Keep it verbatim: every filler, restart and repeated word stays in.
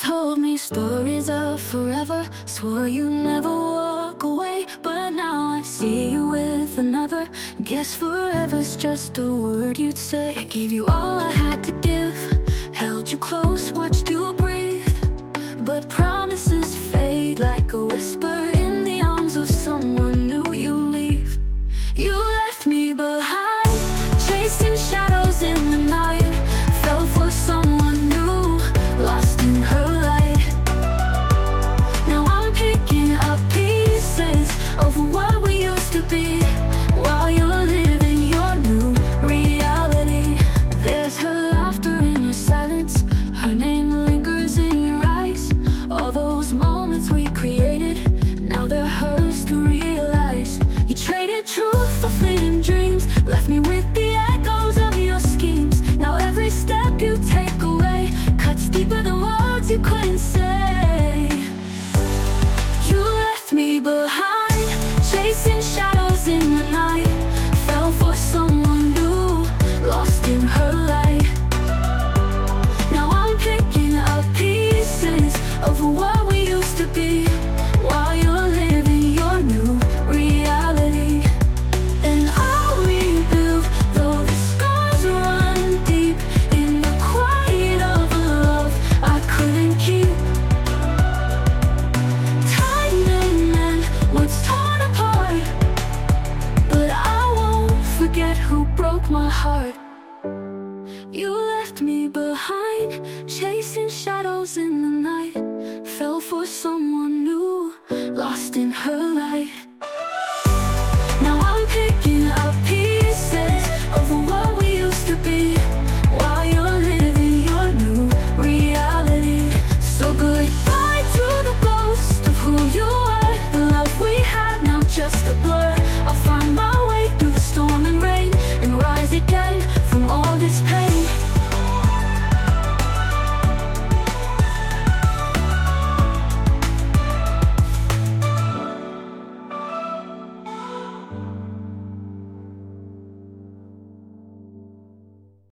told me stories of forever, swore you never walk away, but now I see you with another. Guess forever's just a word you'd say. I gave you all I had to give, held you close, watched you breathe, but promises fade like a whisper in the arms of someone new. You leave, you left me behind, chasing shadows in the night. Fell for someone new, lost in her light. Now I'm picking up pieces of what we used to be, while you're living your new reality. There's her laughter in your silence, her name lingers in your eyes. All those moments we created, now they're hers to realize. You traded truth for fleeting dreams, left me with the echoes of your schemes. Now every step you take away cuts deeper than words you couldn't say. You left me behind, chasing shadows in the night. Fell for someone new, lost in her light. Now I'm picking up pieces of what we used to be, while you're living your new reality. And I'll rebuild, though the scars run deep, in the quiet of a love I couldn't keep. Time and mend what's torn apart, but I won't forget who broke my heart. You left me behind, chasing shadows in the night. Fell for someone new, lost in her light. Now I'm picking up pieces of what we used to be, while you're living your new reality. So goodbye to the ghost of who you were, the love we had now just a blur.